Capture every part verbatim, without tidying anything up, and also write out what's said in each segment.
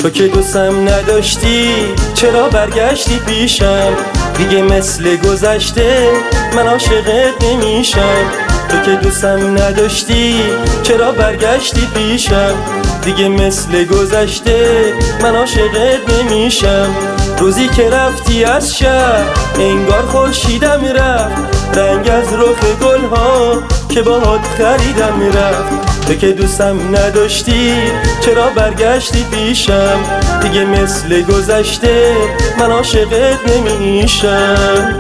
تو که دوستم نداشتی چرا برگشتی پیشم؟ دیگه مثل گذشته من عاشقت نمیشم. تو که دوستم نداشتی چرا برگشتی پیشم؟ دیگه مثل گذشته من عاشقت نمیشم. روزی که رفتی از شهر انگار خورشیدم رفت، رنگ از رخ گلها که باهات خریدم رفت. تو که دوستم نداشتی چرا برگشتی پیشم؟ دیگه مثل گذشته من عاشقت نمیشم.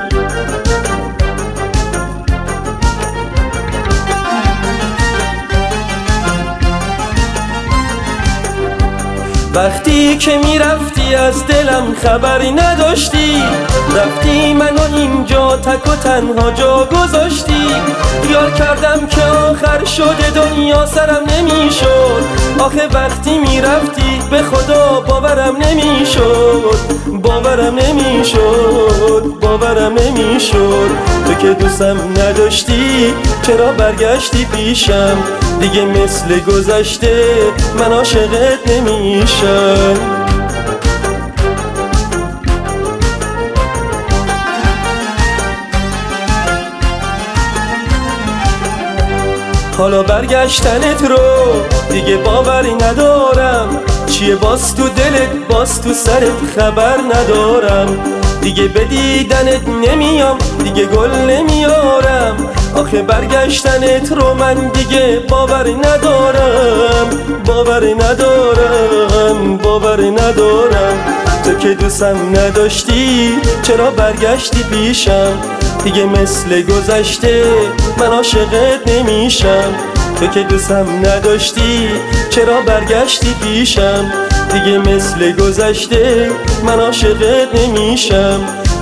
وقتی که میرفتی از دلم خبری نداشتی، رفتی منو اینجا تک و تنها جا گذاشتی. خیال کردم که آخر شده دنیا سرم نمیشد، آخه وقتی میرفتی به خدا باورم نمیشد، باورم نمیشد، باورم نمیشد. تو که دوستم نداشتی چرا برگشتی پیشم؟ دیگه مثل گذشته من عاشقت نمیشم. حالا برگشتنت رو دیگه باوری ندارم، چیه باز تو دلت باز تو سرت خبر ندارم. دیگه به دیدنت نمیام دیگه گل نمیارم، آخه برگشتنت رو من دیگه باوری ندارم، باوری ندارم، باوری ندارم. تو که دوستم نداشتی چرا برگشتی پیشم؟ دیگه مثل گذشته من عاشقت نمیشم. تو که دوستم نداشتی چرا برگشتی پیشم؟ دیگه مثل گذشته من عاشقت نمیشم.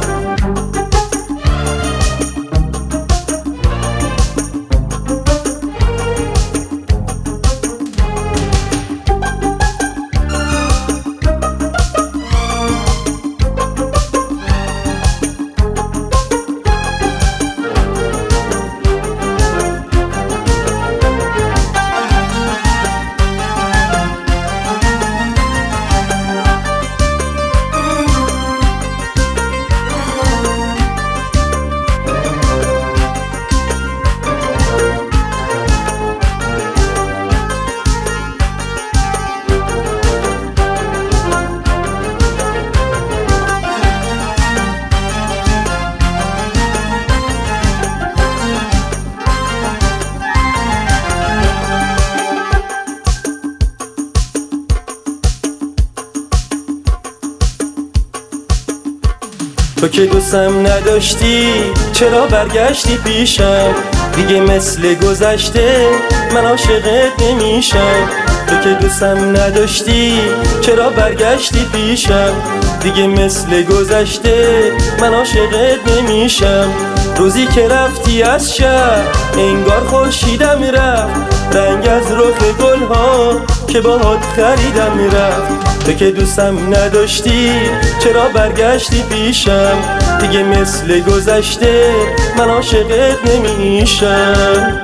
تو که دوستم نداشتی چرا برگشتی پیشم؟ دیگه مثل گذشته من عاشقت نمیشم. تو که دوستم نداشتی چرا برگشتی پیشم؟ دیگه مثل گذشته من عاشقت نمیشم. روزی که رفتی از شهر انگار خورشیدم رفت، رنگ از رخ گلها که باهات خریدم رفت. تو که دوستم نداشتی چرا برگشتی پیشم؟ دیگه مثل گذشته من عاشقت نمیشم.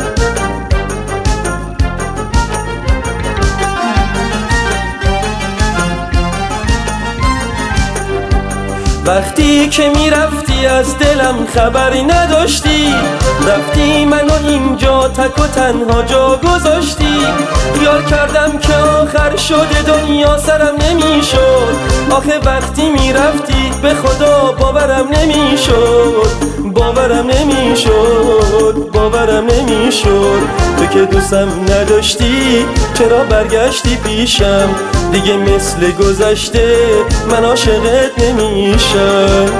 وقتی که میرفتی از دلم خبری نداشتی، رفتی منو اینجا تک و تنها جا گذاشتی. خیال کردم که آخر شده دنیا سرم نمیشد، آخه وقتی میرفتی به خدا باورم نمیشد، باورم نمیشد، باورم نمیشد. تو که دوستم نداشتی چرا برگشتی پیشم؟ دیگه مثل گذشته من عاشقت نمیشم.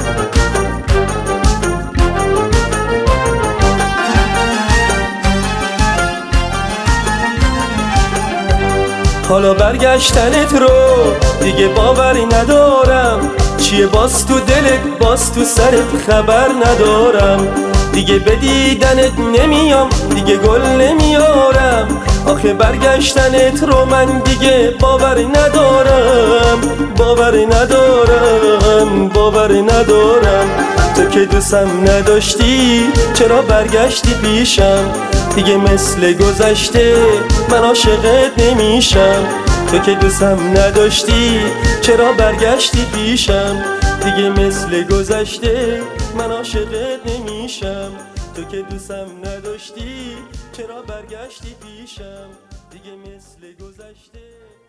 حالا برگشتنت رو دیگه باوری ندارم، چیه باز تو دلت باز تو سرت خبر ندارم. دیگه به دیدنت نمیام دیگه گل نمیارم، آخه برگشتنت رو من دیگه باوری ندارم، باوری ندارم، باوری ندارم. تو که دوستم نداشتی چرا برگشتی پیشم؟ دیگه مثل گذشته من عاشقت نمیشم. تو که دوستم نداشتی چرا برگشتی پیشم؟ دیگه مثل گذشته من عاشقت نمیشم. تو که دوستم نداشتی چرا برگشتی پیشم؟ دیگه مثل گذشته